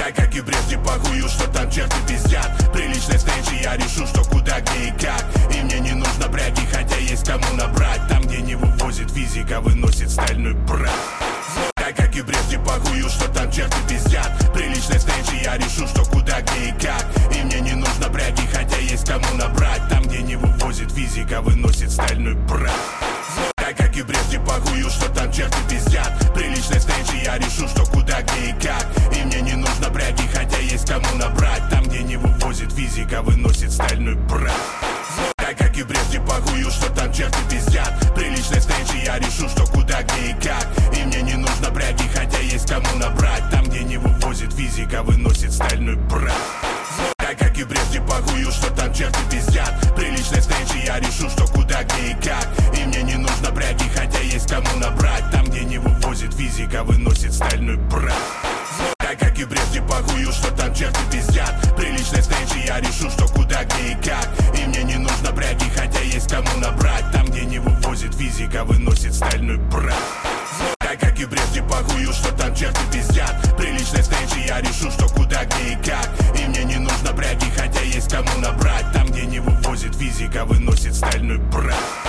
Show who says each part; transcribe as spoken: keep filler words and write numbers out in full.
Speaker 1: Так как и прежде похую, что там черти пиздят. При личной встрече я решу, что куда, где и как. И мне не нужно пряги, хотя есть кому набрать. Там, где не вывозит физика, выносит стальной брат. Так как и прежде похую, что там черти пиздят. При личной встрече я решу, что куда, где и как. И мне не нужно пряги, хотя есть кому набрать. Там, где не вывозит физика, выносит стальной брат. Так как и прежде похую, что там черти пиздят. При личной встрече я решу, что куда, где и как. И мне не нужно пряги, хотя есть кому набрать. Там, где не вывозит физика, выносит стальной брат. Так как и прежде похую, что там черти пиздят. При личной встрече я решу, что куда, где и как. И мне не нужно пряги, хотя есть кому набрать. Там, где не вывозит физика, выносит стальной брат. Так как и прежде похую, что там черти пиздят. При личной встрече я решу, что куда, где и как. И мне не нужно пряги, хотя есть кому набрать. Там, где не вывозит физика, выносит стальной брат. Так как и прежде похую, что там черти пиздят. При личной встрече я решу, что куда, где и как. И мне не нужно пряги, хотя есть кому набрать. Там, где не вывозит физика, выносит стальной брат. Так как и прежде похую, что там черти пиздят. При личной встрече я решу, что куда, где и как. И мне не нужно пряги, хотя есть кому набрать. Там, где не вывозит физика, выносит стальной брат.